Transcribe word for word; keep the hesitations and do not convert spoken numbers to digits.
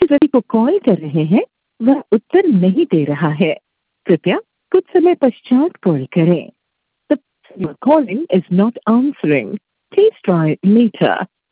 जिस व्यक्ति को कॉल कर रहे हैं वह उत्तर नहीं दे रहा है। कृपया कुछ समय पश्चात कॉल करें। The person you're calling is not answering. Please try later.